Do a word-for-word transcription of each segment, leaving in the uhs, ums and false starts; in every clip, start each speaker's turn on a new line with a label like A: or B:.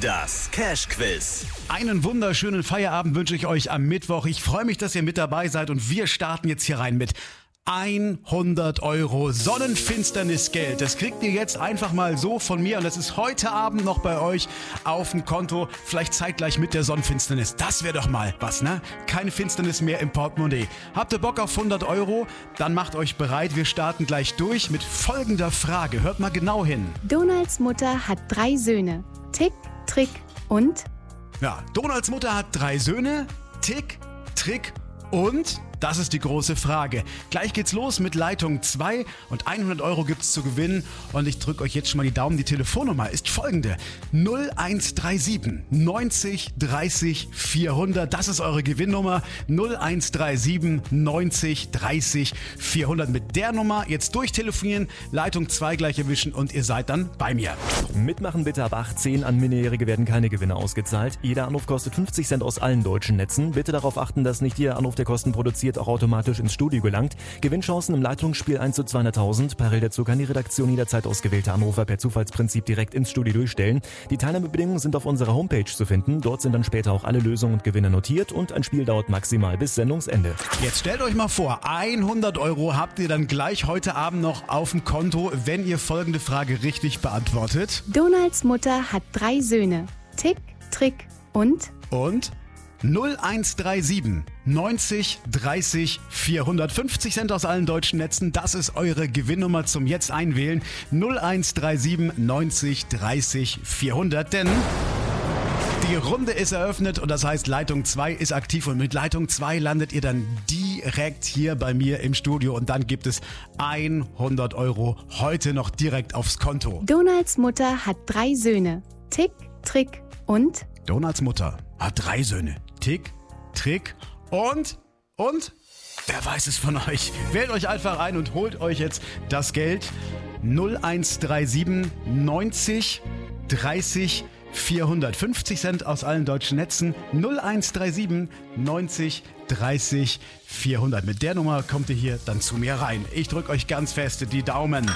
A: Das Cash-Quiz.
B: Einen wunderschönen Feierabend wünsche ich euch am Mittwoch. Ich freue mich, dass ihr mit dabei seid und wir starten jetzt hier rein mit hundert Euro Sonnenfinsternisgeld. Das kriegt ihr jetzt einfach mal so von mir und das ist heute Abend noch bei euch auf dem Konto. Vielleicht zeitgleich mit der Sonnenfinsternis. Das wäre doch mal was, ne? Keine Finsternis mehr im Portemonnaie. Habt ihr Bock auf hundert Euro? Dann macht euch bereit. Wir starten gleich durch mit folgender Frage. Hört mal genau hin.
C: Donalds Mutter hat drei Söhne. Tick, Trick und?
B: Ja, Donalds Mutter hat drei Söhne. Tick, Trick und? Das ist die große Frage. Gleich geht's los mit Leitung zwei und hundert Euro gibt's zu gewinnen. Und ich drücke euch jetzt schon mal die Daumen. Die Telefonnummer ist folgende. null eins drei sieben neunzig dreißig vierhundert. Das ist eure Gewinnnummer. null eins drei sieben neunzig dreißig vierhundert. Mit der Nummer jetzt durchtelefonieren, Leitung zwei gleich erwischen und ihr seid dann bei mir.
D: Mitmachen bitte ab achtzehn. An Minderjährige werden keine Gewinne ausgezahlt. Jeder Anruf kostet fünfzig Cent aus allen deutschen Netzen. Bitte darauf achten, dass nicht jeder Anruf, der Kosten produziert, auch automatisch ins Studio gelangt. Gewinnchancen im Leitungsspiel eins zu zweihunderttausend. Parallel dazu kann die Redaktion jederzeit ausgewählte Anrufer per Zufallsprinzip direkt ins Studio durchstellen. Die Teilnahmebedingungen sind auf unserer Homepage zu finden. Dort sind dann später auch alle Lösungen und Gewinne notiert und ein Spiel dauert maximal bis Sendungsende.
B: Jetzt stellt euch mal vor, hundert Euro habt ihr dann gleich heute Abend noch auf dem Konto, wenn ihr folgende Frage richtig beantwortet.
C: Donalds Mutter hat drei Söhne. Tick, Trick und?
B: Und? null eins drei sieben neunzig dreißig vierhundert. fünfzig Cent aus allen deutschen Netzen. Das ist eure Gewinnnummer zum Jetzt einwählen. null eins drei sieben neunzig dreißig vierhundert. Denn die Runde ist eröffnet und das heißt, Leitung zwei ist aktiv und mit Leitung zwei landet ihr dann direkt hier bei mir im Studio und dann gibt es hundert Euro heute noch direkt aufs Konto.
C: Donalds Mutter hat drei Söhne. Tick, Trick und?
B: Donalds Mutter hat drei Söhne. Tick, Trick und? Und? Wer weiß es von euch? Wählt euch einfach ein und holt euch jetzt das Geld. null eins drei sieben neunzig dreißig vierhundert. fünfzig Cent aus allen deutschen Netzen. null eins drei sieben neunzig dreißig vierhundert. Mit der Nummer kommt ihr hier dann zu mir rein. Ich drücke euch ganz fest die Daumen.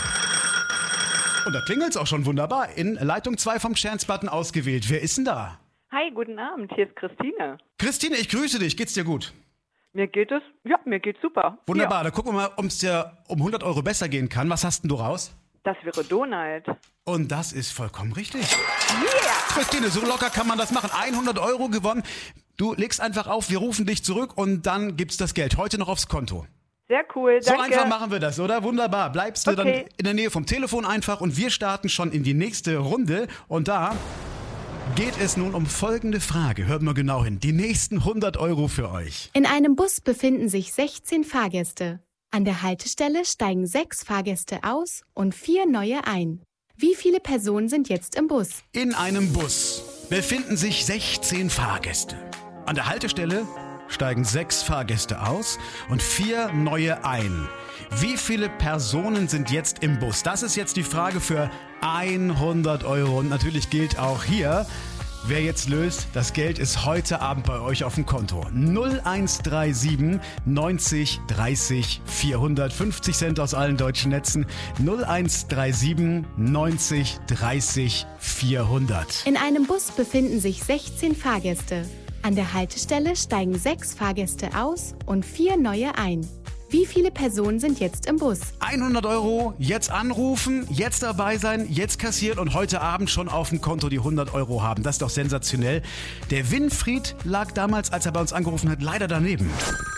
B: Und da klingelt's auch schon wunderbar. In Leitung zwei vom Chance-Button ausgewählt. Wer ist denn da?
E: Hi, guten Abend, hier ist Christine.
B: Christine, ich grüße dich. Geht's dir gut?
E: Mir geht es, ja, mir geht's super.
B: Wunderbar,
E: Ja.
B: dann gucken wir mal, ob es dir um hundert Euro besser gehen kann. Was hast denn du raus?
E: Das wäre Donald.
B: Und das ist vollkommen richtig.
E: Yeah!
B: Christine, so locker kann man das machen. hundert Euro gewonnen. Du legst einfach auf, wir rufen dich zurück und dann gibt's das Geld heute noch aufs Konto.
E: Sehr cool,
B: So
E: danke.
B: einfach machen wir das, oder? Wunderbar. Bleibst du
E: Okay.
B: dann in der Nähe vom Telefon einfach und wir starten schon in die nächste Runde. Und da geht es nun um folgende Frage. Hört mal genau hin. Die nächsten hundert Euro für euch.
C: In einem Bus befinden sich sechzehn Fahrgäste. An der Haltestelle steigen sechs Fahrgäste aus und vier neue ein. Wie viele Personen sind jetzt im Bus?
B: In einem Bus befinden sich sechzehn Fahrgäste. An der Haltestelle steigen sechs Fahrgäste aus und vier neue ein. Wie viele Personen sind jetzt im Bus? Das ist jetzt die Frage für hundert Euro. Und natürlich gilt auch hier, wer jetzt löst, das Geld ist heute Abend bei euch auf dem Konto. null eins drei sieben neunzig dreißig vierhundert. fünfzig Cent aus allen deutschen Netzen. null eins drei sieben neunzig dreißig vierhundert.
C: In einem Bus befinden sich sechzehn Fahrgäste. An der Haltestelle steigen sechs Fahrgäste aus und vier neue ein. Wie viele Personen sind jetzt im Bus?
B: hundert Euro, jetzt anrufen, jetzt dabei sein, jetzt kassieren und heute Abend schon auf dem Konto die hundert Euro haben. Das ist doch sensationell. Der Winfried lag damals, als er bei uns angerufen hat, leider daneben.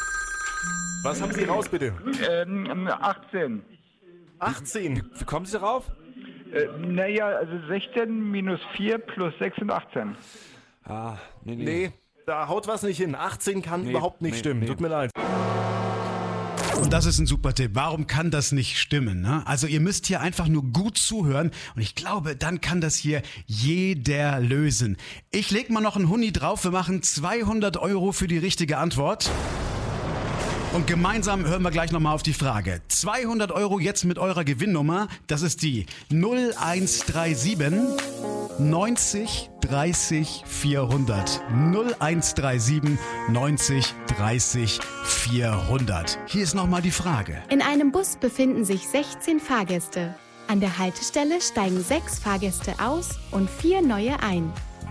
F: Was haben Sie raus, bitte?
G: Ähm, achtzehn.
F: achtzehn. Wie kommen Sie darauf?
G: Äh, naja, also sechzehn minus vier plus sechs sind achtzehn.
F: Ah, nee, nee. Nee, da haut was nicht hin. achtzehn kann
G: Nee,
F: überhaupt nicht
G: nee,
F: stimmen.
G: nee.
F: Tut mir leid.
B: Und das ist ein super Tipp. Warum kann das nicht stimmen? Ne? Also ihr müsst hier einfach nur gut zuhören und ich glaube, dann kann das hier jeder lösen. Ich leg mal noch einen Huni drauf. Wir machen zweihundert Euro für die richtige Antwort. Und gemeinsam hören wir gleich nochmal auf die Frage. zweihundert Euro jetzt mit eurer Gewinnnummer. Das ist die null eins drei sieben neunzig dreißig vierhundert. null eins drei sieben neunzig dreißig vierhundert. Hier ist nochmal die Frage.
C: In einem Bus befinden sich sechzehn Fahrgäste. An der Haltestelle steigen sechs Fahrgäste aus und vier neue ein.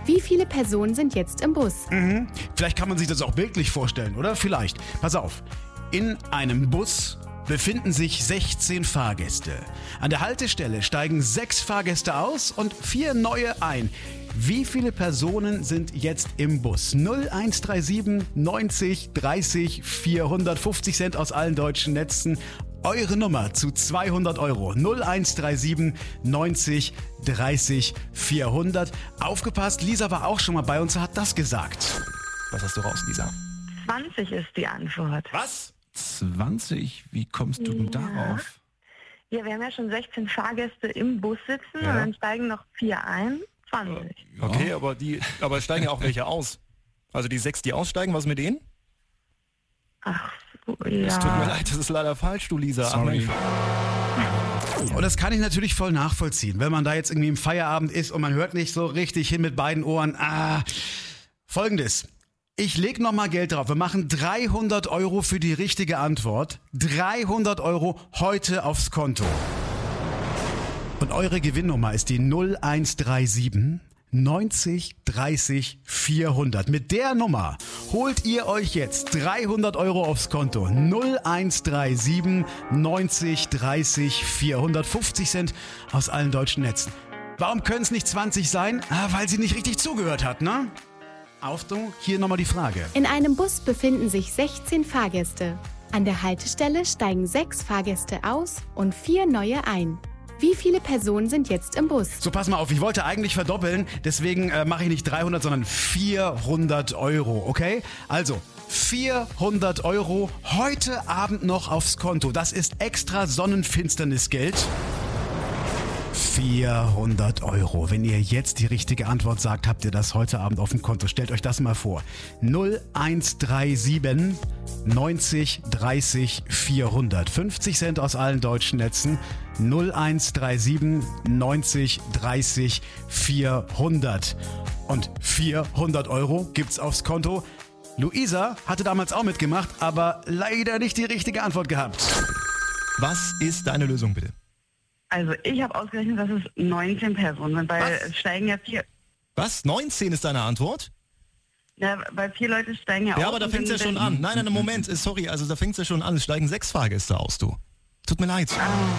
C: Wie viele Personen sind jetzt im Bus?
B: Mhm. Vielleicht kann man sich das auch bildlich vorstellen, oder? Vielleicht. Pass auf. In einem Bus befinden sich sechzehn Fahrgäste. An der Haltestelle steigen sechs Fahrgäste aus und vier neue ein. Wie viele Personen sind jetzt im Bus? null eins drei sieben neunzig dreißig vierhundertfünfzig Cent aus allen deutschen Netzen. Eure Nummer zu zweihundert Euro. null eins drei sieben neunzig dreißig vierhundert. Aufgepasst, Lisa war auch schon mal bei uns, hat das gesagt.
D: Was hast du raus, Lisa?
H: zwanzig ist die Antwort.
F: Was?
I: zwanzig? Wie kommst du denn
H: Ja.
I: darauf?
H: Ja, wir haben ja schon sechzehn Fahrgäste im Bus sitzen
D: Ja.
H: und dann steigen noch vier ein. zwanzig.
I: Ja.
D: Okay, aber die, aber es steigen ja auch welche aus. Also die sechs, die aussteigen, was mit denen?
H: Ach so,
D: Es tut mir
H: ja.
D: leid, das ist leider falsch, du Lisa. Ach,
I: Sorry.
D: Mensch.
B: Und das kann ich natürlich voll nachvollziehen, wenn man da jetzt irgendwie im Feierabend ist und man hört nicht so richtig hin mit beiden Ohren. Ah, Folgendes. Ich leg noch mal Geld drauf. Wir machen dreihundert Euro für die richtige Antwort. dreihundert Euro heute aufs Konto. Und eure Gewinnnummer ist die null eins drei sieben neunzig dreißig vierhundert. Mit der Nummer holt ihr euch jetzt dreihundert Euro aufs Konto. null eins drei sieben neunzig dreißig vierhundertfünfzig Cent aus allen deutschen Netzen. Warum können es nicht zwanzig sein? Ah, weil sie nicht richtig zugehört hat, ne? Achtung, hier nochmal die Frage.
C: In einem Bus befinden sich sechzehn Fahrgäste. An der Haltestelle steigen sechs Fahrgäste aus und vier neue ein. Wie viele Personen sind jetzt im Bus?
B: So, pass mal auf, ich wollte eigentlich verdoppeln, deswegen äh, mache ich nicht dreihundert, sondern vierhundert Euro, okay? Also, vierhundert Euro heute Abend noch aufs Konto. Das ist extra Sonnenfinsternisgeld. vierhundert Euro. Wenn ihr jetzt die richtige Antwort sagt, habt ihr das heute Abend auf dem Konto. Stellt euch das mal vor. null eins drei sieben neunzig dreißig vierhundert. fünfzig Cent aus allen deutschen Netzen. null eins drei sieben neunzig dreißig vierhundert. Und vierhundert Euro gibt's aufs Konto. Luisa hatte damals auch mitgemacht, aber leider nicht die richtige Antwort gehabt.
D: Was ist deine Lösung, bitte?
H: Also ich habe ausgerechnet, dass es neunzehn Personen sind, weil
D: Was?
H: es steigen ja vier,
D: Was? neunzehn ist deine Antwort?
H: ja, weil vier Leute steigen ja,
D: Ja,
H: aus.
D: aber da
H: und
D: fängt's ja
H: wenn-
D: schon an. Nein, nein, Moment, äh, sorry, also da fängt's ja schon an. Es steigen sechs Fahrgäste aus, du. Tut mir leid.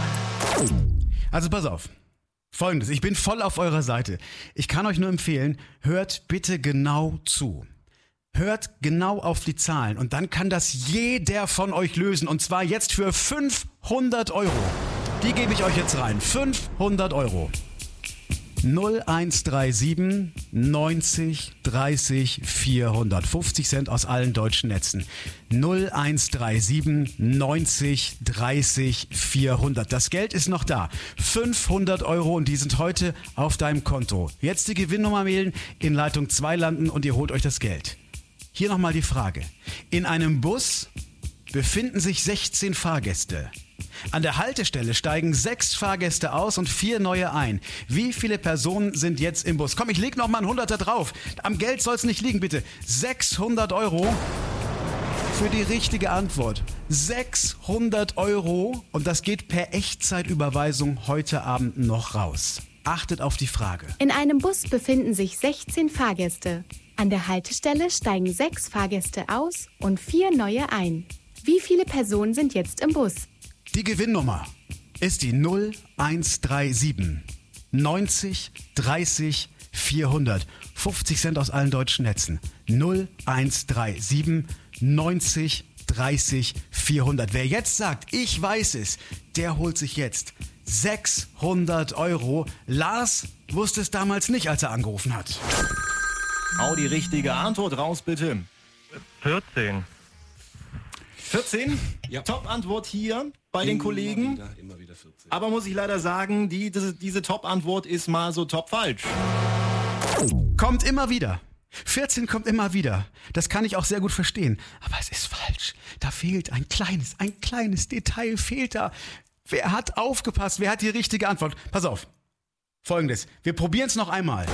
B: Also pass auf. Folgendes, ich bin voll auf eurer Seite. Ich kann euch nur empfehlen, hört bitte genau zu. Hört genau auf die Zahlen und dann kann das jeder von euch lösen. Und zwar jetzt für fünfhundert Euro. Die gebe ich euch jetzt rein. fünfhundert Euro. null eins drei sieben neunzig dreißig vierhundert. fünfzig Cent aus allen deutschen Netzen. null eins drei sieben neunzig dreißig vierhundert. Das Geld ist noch da. fünfhundert Euro und die sind heute auf deinem Konto. Jetzt die Gewinnnummer wählen, in Leitung zwei landen und ihr holt euch das Geld. Hier nochmal die Frage. In einem Bus befinden sich sechzehn Fahrgäste. An der Haltestelle steigen sechs Fahrgäste aus und vier neue ein. Wie viele Personen sind jetzt im Bus? Komm, ich leg noch mal ein Hunderter drauf. Am Geld soll es nicht liegen, bitte. sechshundert Euro für die richtige Antwort. sechshundert Euro und das geht per Echtzeitüberweisung heute Abend noch raus. Achtet auf die Frage.
C: In einem Bus befinden sich sechzehn Fahrgäste. An der Haltestelle steigen sechs Fahrgäste aus und vier neue ein. Wie viele Personen sind jetzt im Bus?
B: Die Gewinnnummer ist die null eins drei sieben neunzig dreißig vierhundert. fünfzig Cent aus allen deutschen Netzen. null eins drei sieben neunzig dreißig vierhundert. Wer jetzt sagt, ich weiß es, der holt sich jetzt sechshundert Euro. Lars wusste es damals nicht, als er angerufen hat.
D: Hau die richtige Antwort raus, bitte.
F: vierzehn.
D: vierzehn? Ja. Top-Antwort hier bei den Kollegen.
I: Wieder, immer wieder vierzehn.
D: Aber muss ich leider sagen, die, diese, diese Top-Antwort ist mal so top falsch.
B: Kommt immer wieder. vierzehn kommt immer wieder. Das kann ich auch sehr gut verstehen. Aber es ist falsch. Da fehlt ein kleines, ein kleines Detail fehlt da. Wer hat aufgepasst? Wer hat die richtige Antwort? Pass auf. Folgendes. Wir probieren es noch einmal.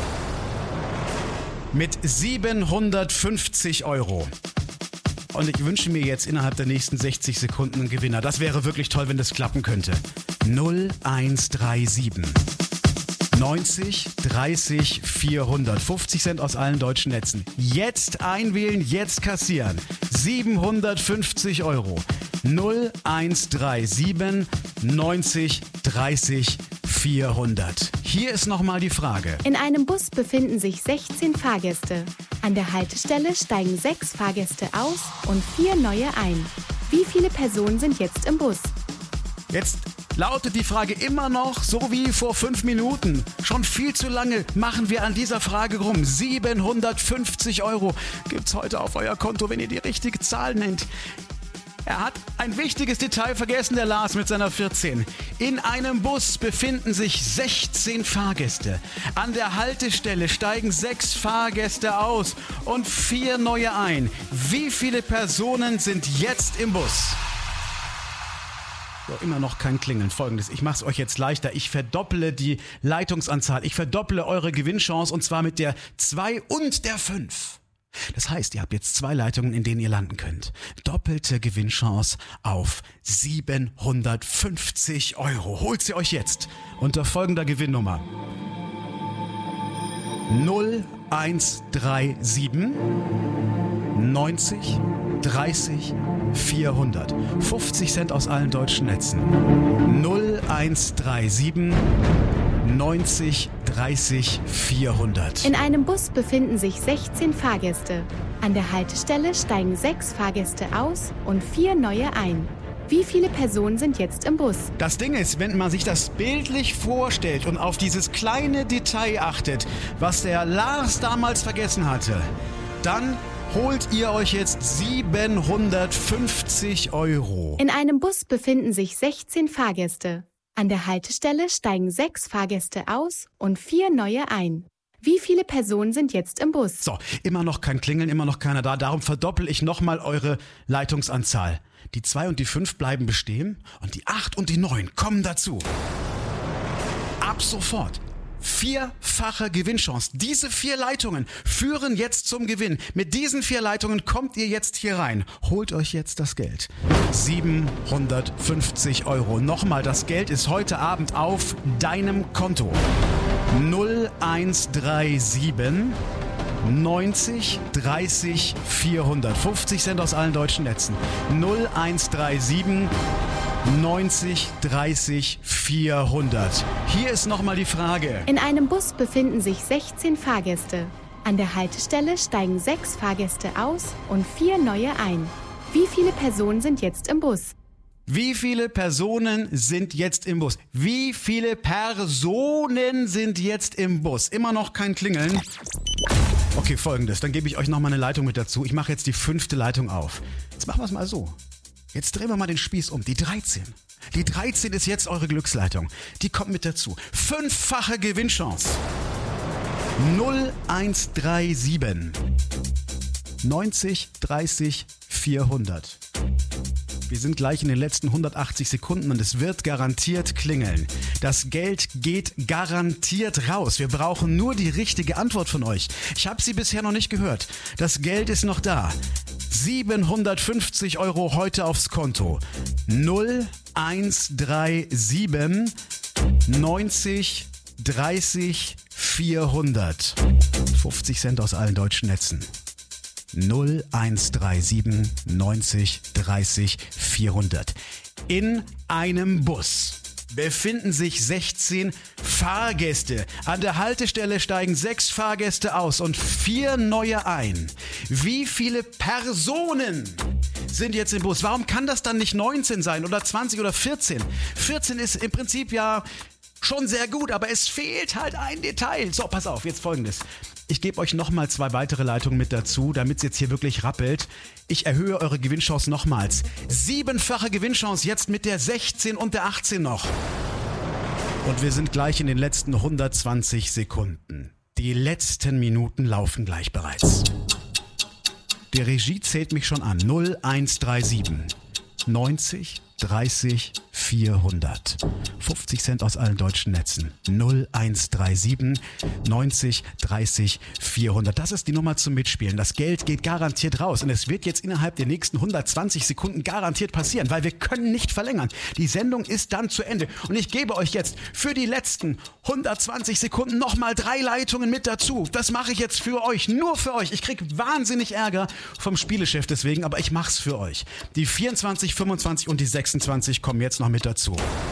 B: Mit siebenhundertfünfzig Euro. Und ich wünsche mir jetzt innerhalb der nächsten sechzig Sekunden einen Gewinner. Das wäre wirklich toll, wenn das klappen könnte. null eins drei sieben neunzig, dreißig, vierhundert. fünfzig Cent aus allen deutschen Netzen. Jetzt einwählen, jetzt kassieren. siebenhundertfünfzig Euro. null eins drei sieben neunzig dreißig vierhundert. Hier ist nochmal die Frage.
C: In einem Bus befinden sich sechzehn Fahrgäste. An der Haltestelle steigen sechs Fahrgäste aus und vier neue ein. Wie viele Personen sind jetzt im Bus?
B: Jetzt lautet die Frage immer noch so wie vor fünf Minuten. Schon viel zu lange machen wir an dieser Frage rum. siebenhundertfünfzig Euro gibt's heute auf euer Konto, wenn ihr die richtige Zahl nennt. Er hat ein wichtiges Detail vergessen, der Lars mit seiner vierzehn. In einem Bus befinden sich sechzehn Fahrgäste. An der Haltestelle steigen sechs Fahrgäste aus und vier neue ein. Wie viele Personen sind jetzt im Bus? So, immer noch kein Klingeln. Folgendes, ich mache es euch jetzt leichter. Ich verdopple die Leitungsanzahl. Ich verdopple eure Gewinnchance und zwar mit der zwei und der fünf. Das heißt, ihr habt jetzt zwei Leitungen, in denen ihr landen könnt. Doppelte Gewinnchance auf siebenhundertfünfzig Euro. Holt sie euch jetzt unter folgender Gewinnnummer. null eins drei sieben neunzig dreißig vierhundert. fünfzig Cent aus allen deutschen Netzen. null eins drei sieben neunzig dreißig vierhundert.
C: In einem Bus befinden sich sechzehn Fahrgäste. An der Haltestelle steigen sechs Fahrgäste aus und vier neue ein. Wie viele Personen sind jetzt im Bus?
B: Das Ding ist, wenn man sich das bildlich vorstellt und auf dieses kleine Detail achtet, was der Lars damals vergessen hatte, dann holt ihr euch jetzt siebenhundertfünfzig Euro.
C: In einem Bus befinden sich sechzehn Fahrgäste. An der Haltestelle steigen sechs Fahrgäste aus und vier neue ein. Wie viele Personen sind jetzt im Bus?
B: So, immer noch kein Klingeln, immer noch keiner da. Darum verdoppel ich nochmal eure Leitungsanzahl. Die zwei und die fünf bleiben bestehen und die acht und die neun kommen dazu. Ab sofort. Vierfache Gewinnchance. Diese vier Leitungen führen jetzt zum Gewinn. Mit diesen vier Leitungen kommt ihr jetzt hier rein. Holt euch jetzt das Geld. siebenhundertfünfzig Euro. Nochmal, das Geld ist heute Abend auf deinem Konto. null eins drei sieben neunzig dreißig vierhundert. fünfzig Cent aus allen deutschen Netzen. null eins drei sieben neunzig dreißig vierhundert. Hier ist nochmal die Frage.
C: In einem Bus befinden sich sechzehn Fahrgäste. An der Haltestelle steigen sechs Fahrgäste aus und vier neue ein. Wie viele Personen sind jetzt im Bus?
B: Wie viele Personen sind jetzt im Bus? Wie viele Personen sind jetzt im Bus? Immer noch kein Klingeln. Okay, folgendes. Dann gebe ich euch nochmal eine Leitung mit dazu. Ich mache jetzt die fünfte Leitung auf. Jetzt machen wir es mal so. Jetzt drehen wir mal den Spieß um. Die dreizehn. Die dreizehn ist jetzt eure Glücksleitung. Die kommt mit dazu. Fünffache Gewinnchance. null eins drei sieben neunzig dreißig vierhundert. Wir sind gleich in den letzten hundertachtzig Sekunden und es wird garantiert klingeln. Das Geld geht garantiert raus. Wir brauchen nur die richtige Antwort von euch. Ich habe sie bisher noch nicht gehört. Das Geld ist noch da. siebenhundertfünfzig Euro heute aufs Konto. null eins drei sieben neunzig dreißig vierhundert. fünfzig Cent aus allen deutschen Netzen. null eins drei sieben neunzig dreißig vierhundert. In einem Bus befinden sich sechzehn Fahrgäste. An der Haltestelle steigen sechs Fahrgäste aus und vier neue ein. Wie viele Personen sind jetzt im Bus? Warum kann das dann nicht neunzehn sein oder zwanzig oder vierzehn? vierzehn ist im Prinzip ja schon sehr gut, aber es fehlt halt ein Detail. So, pass auf, jetzt Folgendes. Ich gebe euch nochmal zwei weitere Leitungen mit dazu, damit es jetzt hier wirklich rappelt. Ich erhöhe eure Gewinnchance nochmals. Siebenfache Gewinnchance jetzt mit der sechzehn und der achtzehn noch. Und wir sind gleich in den letzten hundertzwanzig Sekunden. Die letzten Minuten laufen gleich bereits. Die Regie zählt mich schon an. null eins drei sieben neunzig dreißig vierhundert. fünfzig Cent aus allen deutschen Netzen. null eins drei sieben neunzig dreißig vierhundert. Das ist die Nummer zum Mitspielen. Das Geld geht garantiert raus. Und es wird jetzt innerhalb der nächsten hundertzwanzig Sekunden garantiert passieren, weil wir können nicht verlängern. Die Sendung ist dann zu Ende. Und ich gebe euch jetzt für die letzten hundertzwanzig Sekunden nochmal drei Leitungen mit dazu. Das mache ich jetzt für euch, nur für euch. Ich kriege wahnsinnig Ärger vom Spielechef deswegen, aber ich mache es für euch. Die vierundzwanzig, fünfundzwanzig und die sechsundzwanzig kommen jetzt noch mit dazu.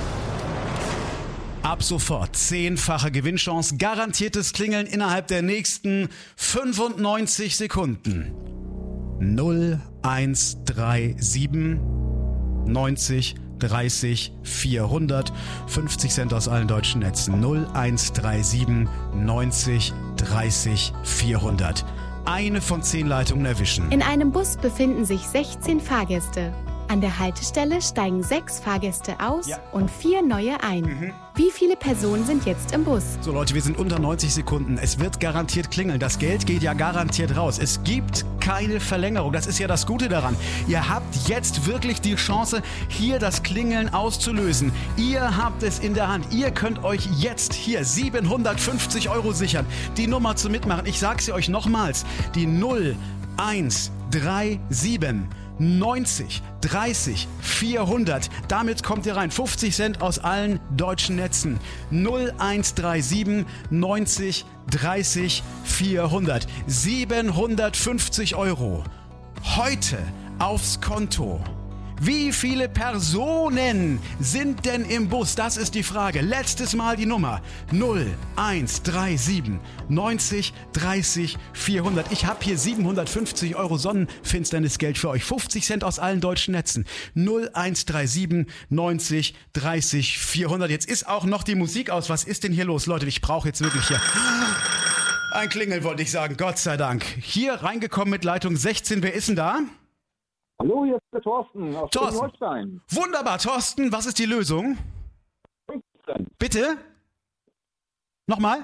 B: Ab sofort zehnfache Gewinnchance, garantiertes Klingeln innerhalb der nächsten fünfundneunzig Sekunden. null eins drei sieben neunzig dreißig vierhundert. fünfzig Cent aus allen deutschen Netzen. null eins drei sieben neunzig dreißig vierhundert. Eine von zehn Leitungen erwischen.
C: In einem Bus befinden sich sechzehn Fahrgäste. An der Haltestelle steigen sechs Fahrgäste aus
B: Ja.
C: und vier neue ein.
B: Mhm.
C: Wie viele Personen sind jetzt im Bus?
B: So Leute, wir sind unter neunzig Sekunden. Es wird garantiert klingeln. Das Geld geht ja garantiert raus. Es gibt keine Verlängerung. Das ist ja das Gute daran. Ihr habt jetzt wirklich die Chance, hier das Klingeln auszulösen. Ihr habt es in der Hand. Ihr könnt euch jetzt hier siebenhundertfünfzig Euro sichern. Die Nummer zum Mitmachen. Ich sage sie euch nochmals. Die null eins drei sieben neunzig dreißig vierhundert. Damit kommt ihr rein. fünfzig Cent aus allen deutschen Netzen. null eins drei sieben neunzig dreißig vierhundert. siebenhundertfünfzig Euro. Heute aufs Konto. Wie viele Personen sind denn im Bus? Das ist die Frage. Letztes Mal die Nummer null eins drei sieben neunzig dreißig vierhundert. Ich habe hier siebenhundertfünfzig Euro Sonnenfinsternisgeld für euch. fünfzig Cent aus allen deutschen Netzen. null eins drei sieben neunzig dreißig vierhundert. Jetzt ist auch noch die Musik aus. Was ist denn hier los? Leute, ich brauche jetzt wirklich hier ein Klingel, wollte ich sagen. Gott sei Dank. Hier reingekommen mit Leitung sechzehn. Wer ist denn da?
J: Hallo, hier ist der Thorsten aus
B: Thorsten.
J: Holstein.
B: Wunderbar, Thorsten, was ist die Lösung?
J: fünfzehn.
B: Bitte? Nochmal?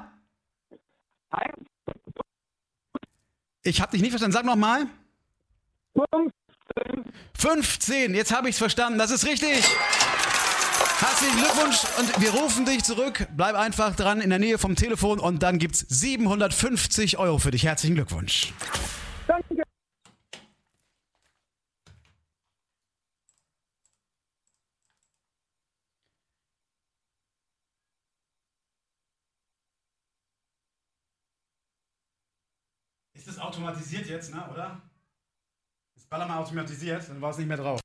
B: Ich habe dich nicht verstanden. Sag nochmal.
J: fünfzehn.
B: fünfzehn. Jetzt habe ich es verstanden. Das ist richtig. Herzlichen Glückwunsch und wir rufen dich zurück. Bleib einfach dran in der Nähe vom Telefon und dann gibt's siebenhundertfünfzig Euro für dich. Herzlichen Glückwunsch.
J: Danke.
B: Ist das automatisiert jetzt, ne, oder? Ist Ballermann automatisiert, dann war es nicht mehr drauf.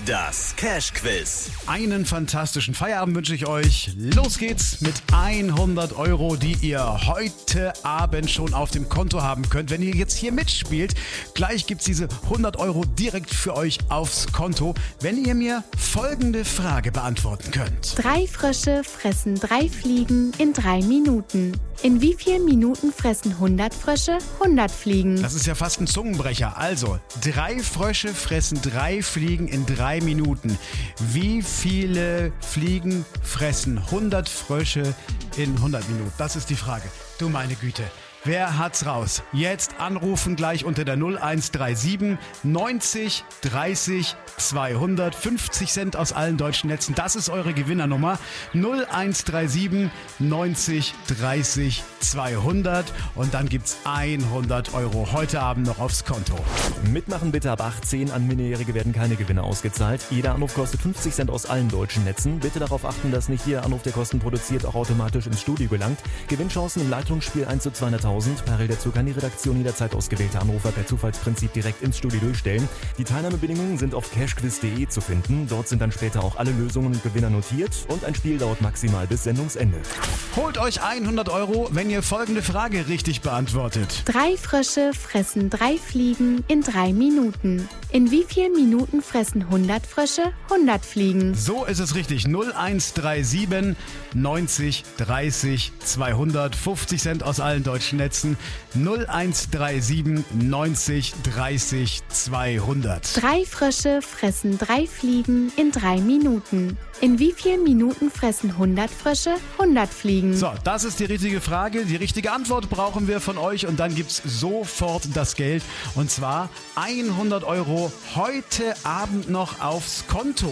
A: Das Cash Quiz.
B: Einen fantastischen Feierabend wünsche ich euch. Los geht's mit hundert Euro, die ihr heute Abend schon auf dem Konto haben könnt. Wenn ihr jetzt hier mitspielt, gleich gibt's diese hundert Euro direkt für euch aufs Konto, wenn ihr mir folgende Frage beantworten könnt.
C: Drei Frösche fressen drei Fliegen in drei Minuten. In wie vielen Minuten fressen hundert Frösche hundert Fliegen?
B: Das ist ja fast ein Zungenbrecher. Also, drei Frösche fressen drei Fliegen in drei Minuten. Wie viele Fliegen fressen hundert Frösche in hundert Minuten? Das ist die Frage. Du meine Güte. Wer hat's raus? Jetzt anrufen gleich unter der null eins drei sieben neunzig dreißig zweihundert. fünfzig Cent aus allen deutschen Netzen. Das ist eure Gewinnernummer. null eins drei sieben neunzig dreißig zweihundert. Und dann gibt's hundert Euro heute Abend noch aufs Konto.
D: Mitmachen bitte ab achtzehn. An Minderjährige werden keine Gewinne ausgezahlt. Jeder Anruf kostet fünfzig Cent aus allen deutschen Netzen. Bitte darauf achten, dass nicht jeder Anruf, der Kosten produziert, auch automatisch ins Studio gelangt. Gewinnchancen im Leitungsspiel eins zu zweihunderttausend. Parallel dazu kann die Redaktion jederzeit ausgewählte Anrufer per Zufallsprinzip direkt ins Studio durchstellen. Die Teilnahmebedingungen sind auf cashquiz punkt de zu finden. Dort sind dann später auch alle Lösungen und Gewinner notiert. Und ein Spiel dauert maximal bis Sendungsende.
B: Holt euch hundert Euro, wenn ihr folgende Frage richtig beantwortet.
C: Drei Frösche fressen drei Fliegen in drei Minuten. In wie vielen Minuten fressen hundert Frösche hundert Fliegen?
B: So ist es richtig. null eins drei sieben neunzig dreißig zweihundert. fünfzig Cent aus allen deutschen Netzen. null eins drei sieben neunzig dreißig zweihundert.
C: Drei Frösche fressen drei Fliegen in drei Minuten. In wie vielen Minuten fressen hundert Frösche hundert Fliegen?
B: So, das ist die richtige Frage. Die richtige Antwort brauchen wir von euch und dann gibt's sofort das Geld. Und zwar hundert Euro heute Abend noch aufs Konto.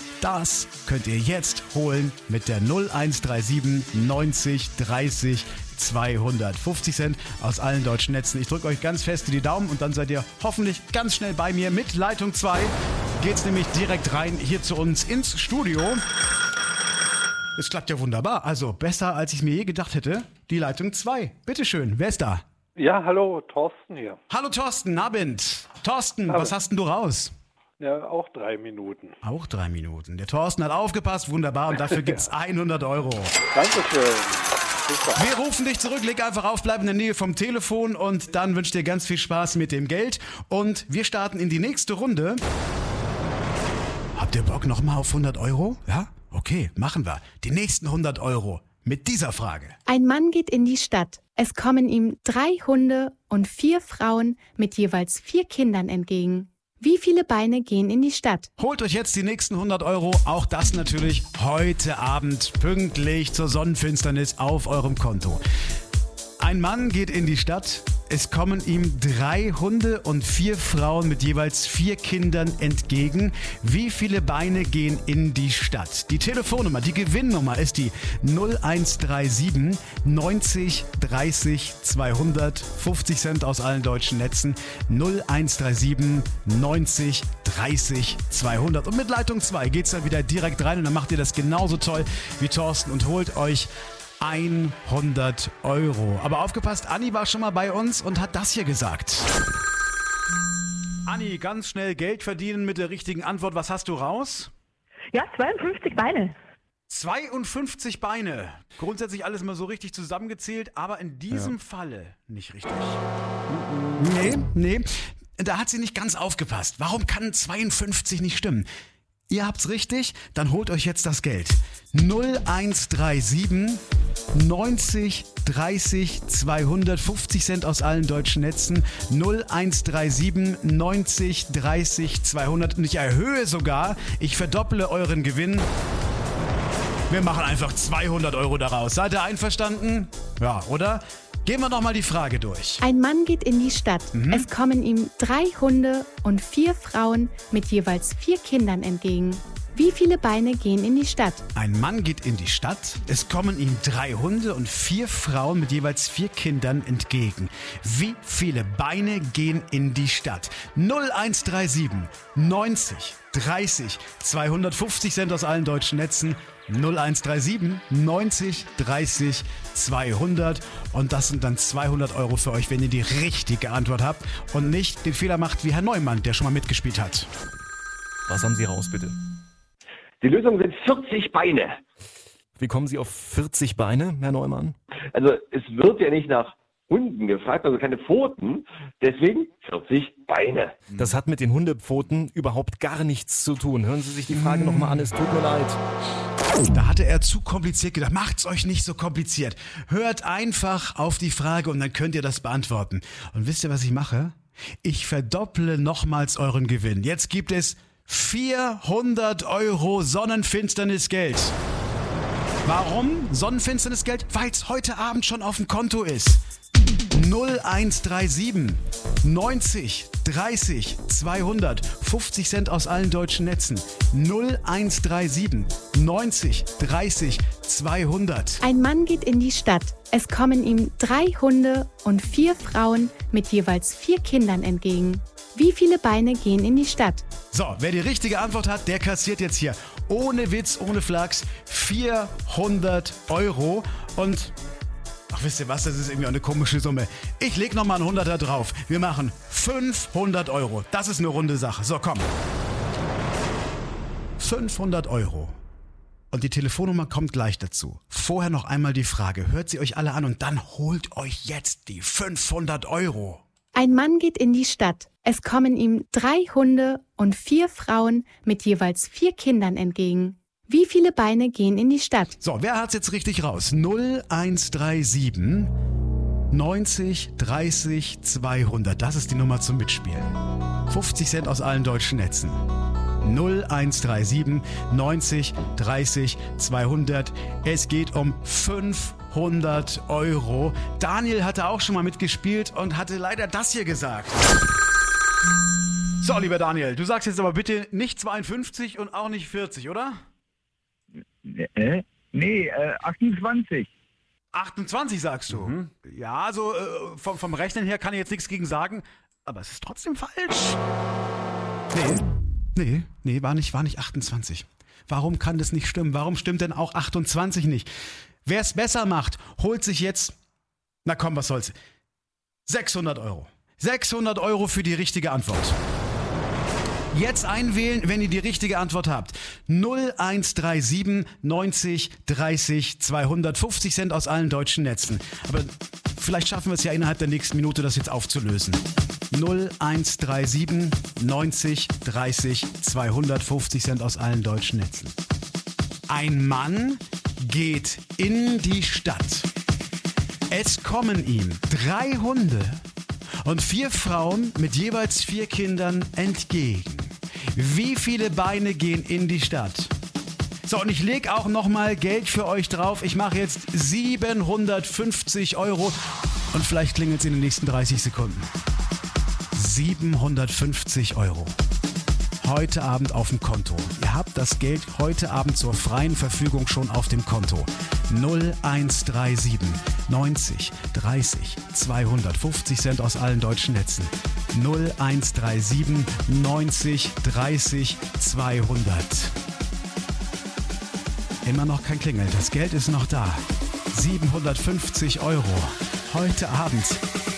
B: Das könnt ihr jetzt holen mit der null eins drei sieben neunzig dreißig zweihundert. fünfzig Cent aus allen deutschen Netzen. Ich drücke euch ganz fest die Daumen und dann seid ihr hoffentlich ganz schnell bei mir. Mit Leitung zwei geht's nämlich direkt rein hier zu uns ins Studio. Es klappt ja wunderbar. Also besser, als ich mir je gedacht hätte. Die Leitung zwei. Bitteschön, wer ist da?
J: Ja, hallo, Thorsten hier.
B: Hallo Thorsten, Abend. Thorsten,
J: Hallo.
B: Was hast denn du raus?
J: Ja, auch drei Minuten.
B: Auch drei Minuten. Der Thorsten hat aufgepasst, wunderbar. Und dafür gibt's hundert Euro.
J: Dankeschön. Super.
B: Wir rufen dich zurück, leg einfach auf, bleib in der Nähe vom Telefon und dann wünsche ich dir ganz viel Spaß mit dem Geld. Und wir starten in die nächste Runde. Habt ihr Bock nochmal auf hundert Euro? Ja? Okay, machen wir. Die nächsten hundert Euro mit dieser Frage.
C: Ein Mann geht in die Stadt. Es kommen ihm drei Hunde und vier Frauen mit jeweils vier Kindern entgegen. Wie viele Beine gehen in die Stadt?
B: Holt euch jetzt die nächsten hundert Euro. Auch das natürlich heute Abend pünktlich zur Sonnenfinsternis auf eurem Konto. Ein Mann geht in die Stadt. Es kommen ihm drei Hunde und vier Frauen mit jeweils vier Kindern entgegen. Wie viele Beine gehen in die Stadt? Die Telefonnummer, die Gewinnnummer ist die null eins drei sieben neunzig dreißig zweihundert. fünfzig Cent aus allen deutschen Netzen. null eins drei sieben neunzig dreißig zweihundert. Und mit Leitung zwei geht's dann wieder direkt rein und dann macht ihr das genauso toll wie Thorsten und holt euch hundert Euro. Aber aufgepasst, Anni war schon mal bei uns und hat das hier gesagt. Anni, ganz schnell Geld verdienen mit der richtigen Antwort. Was hast du raus?
H: Ja, zweiundfünfzig Beine.
B: zweiundfünfzig Beine. Grundsätzlich alles mal so richtig zusammengezählt, aber in diesem ja. Falle nicht richtig. Nee, nee. Da hat sie nicht ganz aufgepasst. Warum kann zweiundfünfzig nicht stimmen? Ihr habt's richtig, dann holt euch jetzt das Geld. null eins drei sieben neunzig dreißig zweihundert. fünfzig Cent aus allen deutschen Netzen. null eins drei sieben neunzig dreißig zweihundert. Und ich erhöhe sogar, ich verdopple euren Gewinn. Wir machen einfach zweihundert Euro daraus. Seid ihr einverstanden? Ja, oder? Gehen wir noch mal die Frage durch.
C: Ein Mann geht in die Stadt. Mhm. Es kommen ihm drei Hunde und vier Frauen mit jeweils vier Kindern entgegen. Wie viele Beine gehen in die Stadt?
B: Ein Mann geht in die Stadt. Es kommen ihm drei Hunde und vier Frauen mit jeweils vier Kindern entgegen. Wie viele Beine gehen in die Stadt? null eins drei sieben neunzig dreißig zweihundertfünfzig Cent aus allen deutschen Netzen. null eins drei sieben neunzig dreißig zweihundert. Und das sind dann zweihundert Euro für euch, wenn ihr die richtige Antwort habt und nicht den Fehler macht wie Herr Neumann, der schon mal mitgespielt hat.
D: Was haben Sie raus, bitte?
K: Die Lösung sind vierzig Beine.
D: Wie kommen Sie auf vierzig Beine, Herr Neumann?
K: Also es wird ja nicht nach Hunden gefragt, also keine Pfoten, deswegen vierzig Beine.
D: Das hat mit den Hundepfoten überhaupt gar nichts zu tun. Hören Sie sich die Frage nochmal an, es tut mir leid.
B: Da hatte er zu kompliziert gedacht. Macht's euch nicht so kompliziert. Hört einfach auf die Frage und dann könnt ihr das beantworten. Und wisst ihr, was ich mache? Ich verdopple nochmals euren Gewinn. Jetzt gibt es vierhundert Euro Sonnenfinsternisgeld. Warum Sonnenfinsternisgeld? Weil es heute Abend schon auf dem Konto ist. null eins drei sieben neunzig dreißig zweihundert, fünfzig Cent aus allen deutschen Netzen. null eins drei sieben neunzig dreißig zweihundert.
C: Ein Mann geht in die Stadt. Es kommen ihm drei Hunde und vier Frauen mit jeweils vier Kindern entgegen. Wie viele Beine gehen in die Stadt?
B: So, wer die richtige Antwort hat, der kassiert jetzt hier ohne Witz, ohne Flachs vierhundert Euro. Und ach, wisst ihr was, das ist irgendwie eine komische Summe. Ich leg nochmal einen Hunderter drauf. Wir machen fünfhundert Euro. Das ist eine runde Sache. So, komm. fünfhundert Euro. Und die Telefonnummer kommt gleich dazu. Vorher noch einmal die Frage. Hört sie euch alle an und dann holt euch jetzt die fünfhundert Euro.
C: Ein Mann geht in die Stadt. Es kommen ihm drei Hunde und vier Frauen mit jeweils vier Kindern entgegen. Wie viele Beine gehen in die Stadt?
B: So, wer hat's jetzt richtig raus? null eins drei sieben neunzig dreißig zweihundert. Das ist die Nummer zum Mitspielen. fünfzig Cent aus allen deutschen Netzen. null eins drei sieben neunzig dreißig zweihundert. Es geht um fünfhundert Euro. Daniel hatte auch schon mal mitgespielt und hatte leider das hier gesagt. So, lieber Daniel, du sagst jetzt aber bitte nicht zweiundfünfzig und auch nicht vierzig, oder?
G: Äh, nee, äh, achtundzwanzig.
B: achtundzwanzig sagst du? Mhm. Ja, also äh, vom, vom Rechnen her kann ich jetzt nichts gegen sagen, aber es ist trotzdem falsch. Nee, nee, nee, war nicht, war nicht achtundzwanzig. Warum kann das nicht stimmen? Warum stimmt denn auch achtundzwanzig nicht? Wer es besser macht, holt sich jetzt, na komm, was soll's, sechshundert Euro. sechshundert Euro für die richtige Antwort. Jetzt einwählen, wenn ihr die richtige Antwort habt. null eins drei sieben neunzig dreißig zweihundert, fünfzig Cent aus allen deutschen Netzen. Aber vielleicht schaffen wir es ja innerhalb der nächsten Minute, das jetzt aufzulösen. null eins drei sieben neunzig dreißig zweihundert, fünfzig Cent aus allen deutschen Netzen. Ein Mann geht in die Stadt. Es kommen ihm drei Hunde und vier Frauen mit jeweils vier Kindern entgegen. Wie viele Beine gehen in die Stadt? So, und ich lege auch nochmal Geld für euch drauf. Ich mache jetzt siebenhundertfünfzig Euro und vielleicht klingelt es in den nächsten dreißig Sekunden. siebenhundertfünfzig Euro. Heute Abend auf dem Konto. Ihr habt das Geld heute Abend zur freien Verfügung schon auf dem Konto. null eins drei sieben neunzig dreißig zweihundert, fünfzig Cent aus allen deutschen Netzen. null eins drei sieben neunzig dreißig zweihundert. Immer noch kein Klingel, das Geld ist noch da. siebenhundertfünfzig Euro. Heute Abend.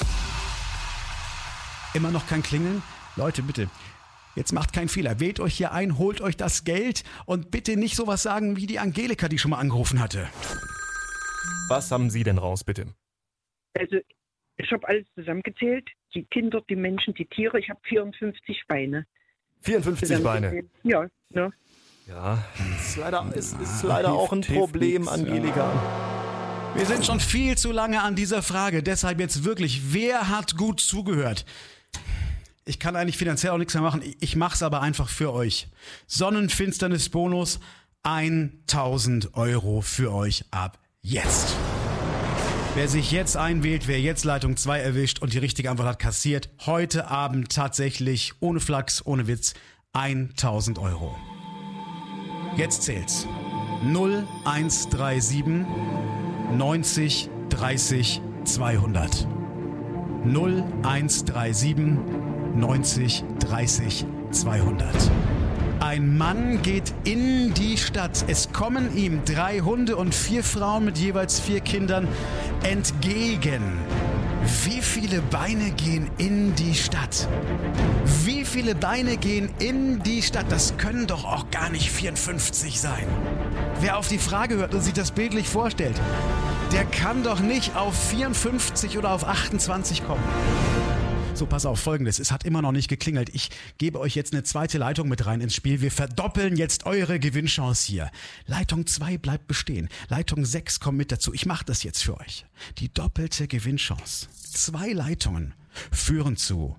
B: Immer noch kein Klingeln? Leute, bitte. Jetzt macht keinen Fehler. Wählt euch hier ein, holt euch das Geld und bitte nicht sowas sagen wie die Angelika, die schon mal angerufen hatte.
D: Was haben Sie denn raus, bitte?
L: Also, ich habe alles zusammengezählt. Die Kinder, die Menschen, die Tiere. Ich habe vierundfünfzig Beine.
D: vierundfünfzig Beine?
L: Ja, ne?
D: Ja, ist leider, ist, ist leider auch ein Problem, Angelika.
B: Wir sind schon viel zu lange an dieser Frage. Deshalb jetzt wirklich, wer hat gut zugehört? Ich kann eigentlich finanziell auch nichts mehr machen. Ich mache es aber einfach für euch. Sonnenfinsternis-Bonus, tausend Euro für euch ab jetzt. Wer sich jetzt einwählt, wer jetzt Leitung zwei erwischt und die richtige Antwort hat, kassiert heute Abend tatsächlich, ohne Flachs, ohne Witz, tausend Euro. Jetzt zählt's. null eins drei sieben neunzig dreißig zweihundert. null eins drei sieben neunzig dreißig zweihundert. Ein Mann geht in die Stadt. Es kommen ihm drei Hunde und vier Frauen mit jeweils vier Kindern entgegen. Wie viele Beine gehen in die Stadt? Wie viele Beine gehen in die Stadt? Das können doch auch gar nicht vierundfünfzig sein. Wer auf die Frage hört und sich das bildlich vorstellt, der kann doch nicht auf vierundfünfzig oder auf achtundzwanzig kommen. So, pass auf, Folgendes. Es hat immer noch nicht geklingelt. Ich gebe euch jetzt eine zweite Leitung mit rein ins Spiel. Wir verdoppeln jetzt eure Gewinnchance hier. Leitung zwei bleibt bestehen. Leitung sechs kommt mit dazu. Ich mache das jetzt für euch. Die doppelte Gewinnchance. Zwei Leitungen führen zu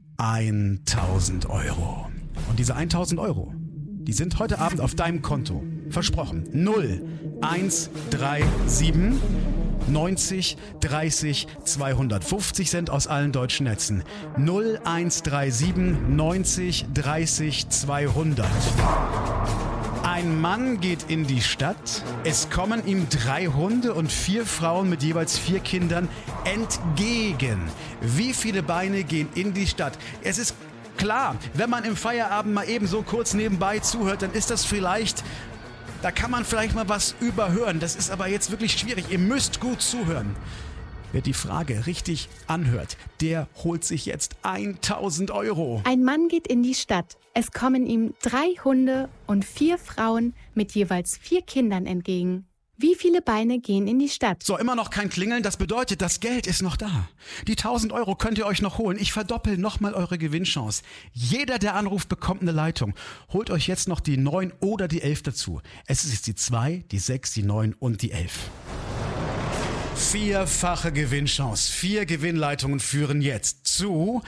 B: tausend Euro. Und diese tausend Euro, die sind heute Abend auf deinem Konto. Versprochen. null eins drei sieben neunzig dreißig zweihundertfünfzig Cent aus allen deutschen Netzen. null eins drei sieben neunzig dreißig zweihundert. Ein Mann geht in die Stadt. Es kommen ihm drei Hunde und vier Frauen mit jeweils vier Kindern entgegen. Wie viele Beine gehen in die Stadt? Es ist klar, wenn man im Feierabend mal eben so kurz nebenbei zuhört, dann ist das vielleicht... Da kann man vielleicht mal was überhören. Das ist aber jetzt wirklich schwierig. Ihr müsst gut zuhören. Wer die Frage richtig anhört, der holt sich jetzt tausend Euro.
C: Ein Mann geht in die Stadt. Es kommen ihm drei Hunde und vier Frauen mit jeweils vier Kindern entgegen. Wie viele Beine gehen in die Stadt?
B: So, immer noch kein Klingeln. Das bedeutet, das Geld ist noch da. Die tausend Euro könnt ihr euch noch holen. Ich verdoppel nochmal eure Gewinnchance. Jeder, der anruft, bekommt eine Leitung. Holt euch jetzt noch die neun oder die elf dazu. Es ist die zwei, die sechs, die neun und die elf. Vierfache Gewinnchance. Vier Gewinnleitungen führen jetzt zu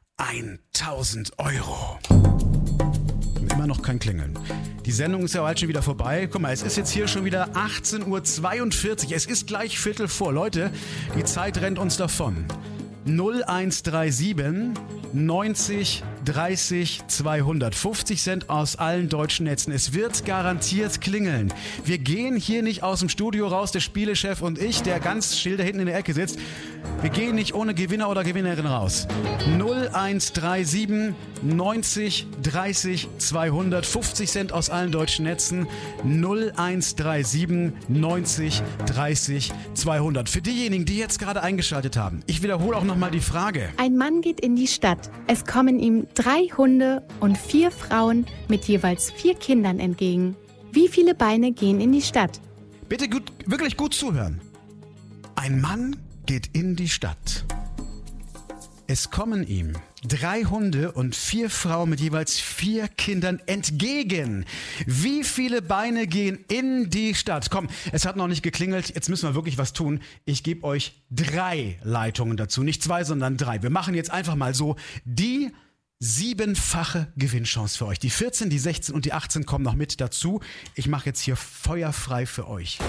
B: tausend Euro. Immer noch kein Klingeln. Die Sendung ist ja bald schon wieder vorbei. Guck mal, es ist jetzt hier schon wieder achtzehn Uhr zweiundvierzig. Es ist gleich Viertel vor. Leute, die Zeit rennt uns davon. null eins drei sieben neunzig dreißig zweihundertfünfzig Cent aus allen deutschen Netzen. Es wird garantiert klingeln. Wir gehen hier nicht aus dem Studio raus, der Spielechef und ich, der ganz still da hinten in der Ecke sitzt. Wir gehen nicht ohne Gewinner oder Gewinnerin raus. null eins drei sieben neunzig dreißig zweihundertfünfzig Cent aus allen deutschen Netzen. null eins drei sieben neunzig dreißig zweihundert. Für diejenigen, die jetzt gerade eingeschaltet haben, ich wiederhole auch nochmal die Frage.
C: Ein Mann geht in die Stadt. Es kommen ihm drei Hunde und vier Frauen mit jeweils vier Kindern entgegen. Wie viele Beine gehen in die Stadt?
B: Bitte gut, wirklich gut zuhören. Ein Mann geht in die Stadt. Es kommen ihm drei Hunde und vier Frauen mit jeweils vier Kindern entgegen. Wie viele Beine gehen in die Stadt? Komm, es hat noch nicht geklingelt, jetzt müssen wir wirklich was tun. Ich gebe euch drei Leitungen dazu, nicht zwei, sondern drei. Wir machen jetzt einfach mal so die siebenfache Gewinnchance für euch. Die vierzehn, die sechzehn und die achtzehn kommen noch mit dazu. Ich mache jetzt hier feuerfrei für euch.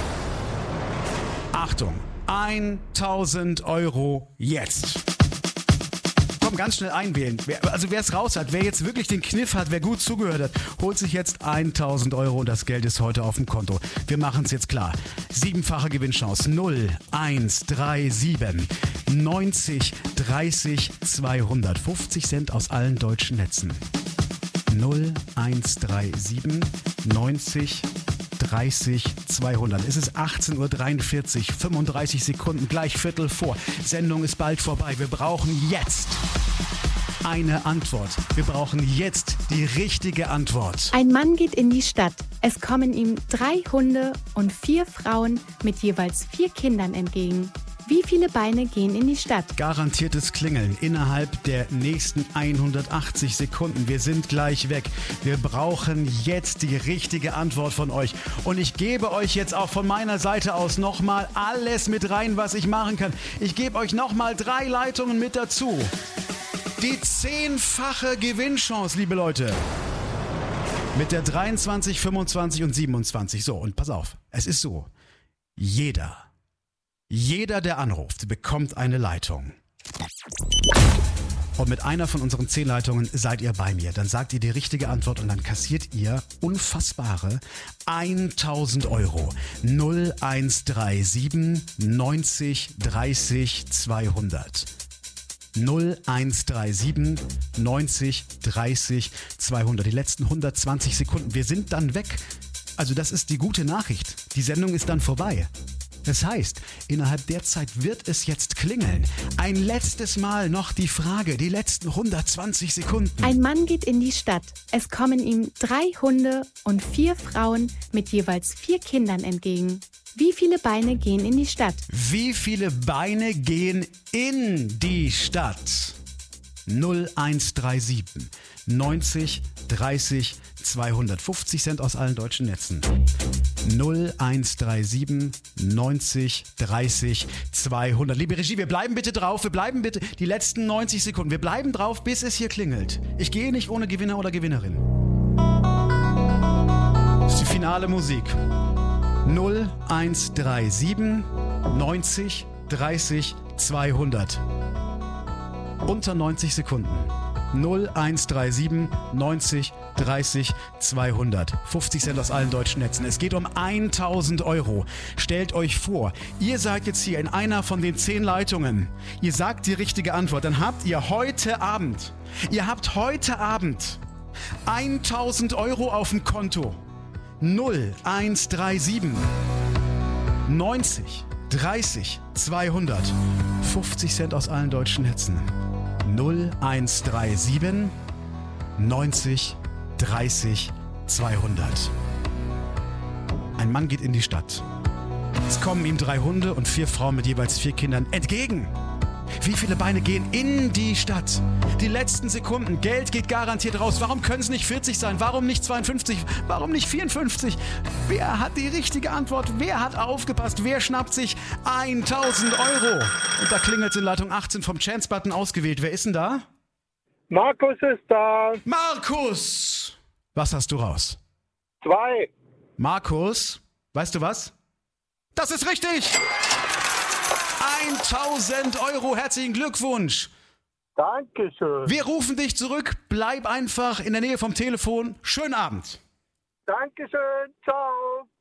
B: Achtung, tausend Euro jetzt. Komm, ganz schnell einwählen. Wer, also wer es raus hat, wer jetzt wirklich den Kniff hat, wer gut zugehört hat, holt sich jetzt tausend Euro und das Geld ist heute auf dem Konto. Wir machen es jetzt klar. Siebenfache Gewinnchance. null eins drei sieben neunzig dreißig zweihundertfünfzig Cent aus allen deutschen Netzen. null eins drei sieben neunzig dreißig zweihundert. Es ist achtzehn Uhr dreiundvierzig, fünfunddreißig Sekunden, gleich Viertel vor. Sendung ist bald vorbei. Wir brauchen jetzt eine Antwort. Wir brauchen jetzt die richtige Antwort.
C: Ein Mann geht in die Stadt. Es kommen ihm drei Hunde und vier Frauen mit jeweils vier Kindern entgegen. Wie viele Beine gehen in die Stadt?
B: Garantiertes Klingeln innerhalb der nächsten hundertachtzig Sekunden. Wir sind gleich weg. Wir brauchen jetzt die richtige Antwort von euch. Und ich gebe euch jetzt auch von meiner Seite aus nochmal alles mit rein, was ich machen kann. Ich gebe euch nochmal drei Leitungen mit dazu. Die zehnfache Gewinnchance, liebe Leute. Mit der dreiundzwanzig, fünfundzwanzig und siebenundzwanzig. So, und pass auf. Es ist so. Jeder... Jeder, der anruft, bekommt eine Leitung. Und mit einer von unseren zehn Leitungen seid ihr bei mir. Dann sagt ihr die richtige Antwort und dann kassiert ihr unfassbare tausend Euro. null eins drei sieben neunzig dreißig zweihundert. null eins drei sieben neunzig dreißig zweihundert. Die letzten hundertzwanzig Sekunden. Wir sind dann weg. Also das ist die gute Nachricht. Die Sendung ist dann vorbei. Das heißt, innerhalb der Zeit wird es jetzt klingeln. Ein letztes Mal noch die Frage, die letzten hundertzwanzig Sekunden.
C: Ein Mann geht in die Stadt. Es kommen ihm drei Hunde und vier Frauen mit jeweils vier Kindern entgegen. Wie viele Beine gehen in die Stadt?
B: Wie viele Beine gehen in die Stadt? null eins drei sieben neunzig dreißig zweihundert. fünfzig Cent aus allen deutschen Netzen. null eins drei sieben neunzig dreißig zweihundert. Liebe Regie, wir bleiben bitte drauf. Wir bleiben bitte die letzten neunzig Sekunden. Wir bleiben drauf, bis es hier klingelt. Ich gehe nicht ohne Gewinner oder Gewinnerin. Das ist die finale Musik. null eins drei sieben neunzig dreißig zweihundert. Unter neunzig Sekunden. null eins drei sieben neunzig dreißig zweihundert. fünfzig Cent aus allen deutschen Netzen. Es geht um tausend Euro. Stellt euch vor, ihr seid jetzt hier in einer von den zehn Leitungen. Ihr sagt die richtige Antwort. Dann habt ihr heute Abend, ihr habt heute Abend tausend Euro auf dem Konto. null eins drei sieben neunzig dreißig zweihundert. fünfzig Cent aus allen deutschen Netzen. null eins drei sieben neunzig dreißig zweihundert. Ein Mann geht in die Stadt. Es kommen ihm drei Hunde und vier Frauen mit jeweils vier Kindern entgegen. Wie viele Beine gehen in die Stadt? Die letzten Sekunden. Geld geht garantiert raus. Warum können es nicht vierzig sein? Warum nicht zweiundfünfzig? Warum nicht vierundfünfzig? Wer hat die richtige Antwort? Wer hat aufgepasst? Wer schnappt sich tausend Euro? Und da klingelt in Leitung achtzehn vom Chance-Button ausgewählt. Wer ist denn da?
J: Markus ist da.
B: Markus! Was hast du raus?
J: Zwei.
B: Markus, weißt du was? Das ist richtig! tausend Euro, herzlichen Glückwunsch.
J: Dankeschön.
B: Wir rufen dich zurück. Bleib einfach in der Nähe vom Telefon. Schönen Abend.
J: Dankeschön. Ciao.